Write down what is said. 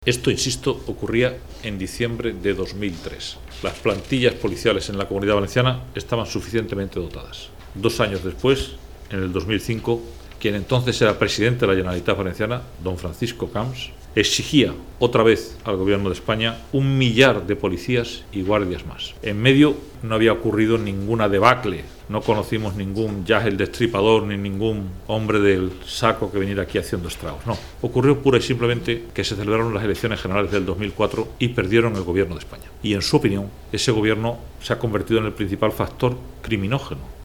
Esto, insisto, ocurría en diciembre de 2003. Las plantillas policiales en la Comunidad Valenciana estaban suficientemente dotadas. 2 años después, en el 2005, quien entonces era presidente de la Generalitat Valenciana, don Francisco Camps, exigía otra vez al gobierno de España 1 millar de policías y guardias más. En medio no había ocurrido ninguna debacle, no conocimos ningún Jack el Destripador ni ningún hombre del saco que viniera aquí haciendo estragos. No, ocurrió pura y simplemente que se celebraron las elecciones generales del 2004 y perdieron el gobierno de España. Y en su opinión, ese gobierno se ha convertido en el principal factor criminógeno